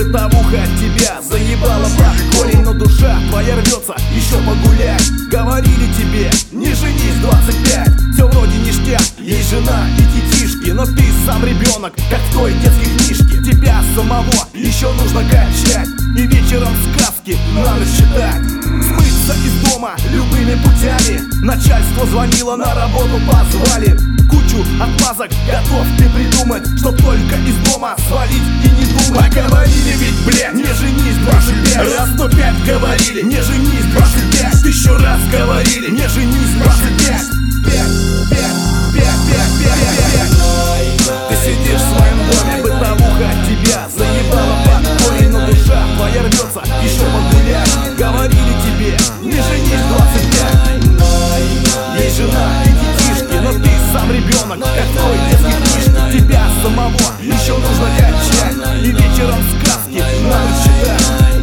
Бытовуха от тебя заебала под корень, но душа твоя рвется еще погулять. Говорили тебе, не женись 25, все вроде ништяк, есть жена и детишки, но ты сам ребенок, как в той детской книжке. Тебя самого еще нужно качать и вечером сказки на ночь читать. Смыться из дома любыми путями, начальство звонило, на работу позвали. Кучу отмазок готов ты придумать, чтоб только из дома свалить и не думать. А говорили ведь, блядь, не женись 25, раз 105 говорили, не женись 25, 1000 раз говорили, не женись 25. Ты сидишь в своем доме, бытовуха от тебя заебала под корень, но душа твоя рвется еще погулять. Говорили тебе, не женись 25, есть жена и детишки, но ты сам ребенок, как в той детской книжке. Тебя самого еще нужно качать и вечером сказки на ночь читать.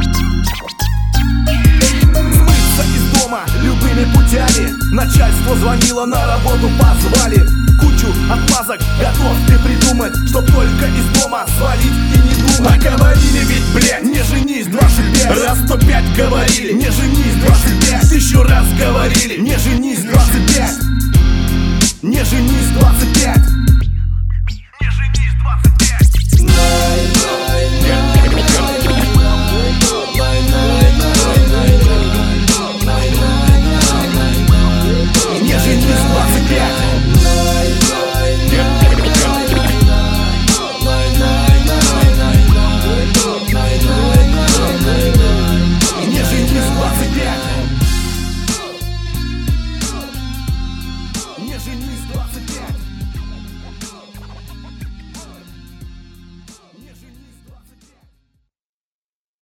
Смыться из дома любыми путями, начальство звонило, на работу позвали. Кучу отмазок готов ты придумать, чтоб только из дома свалить и не думать. А говорили ведь, блядь, не женись 25, раз 105 говорили, не женись 25, 1000 раз говорили, не женись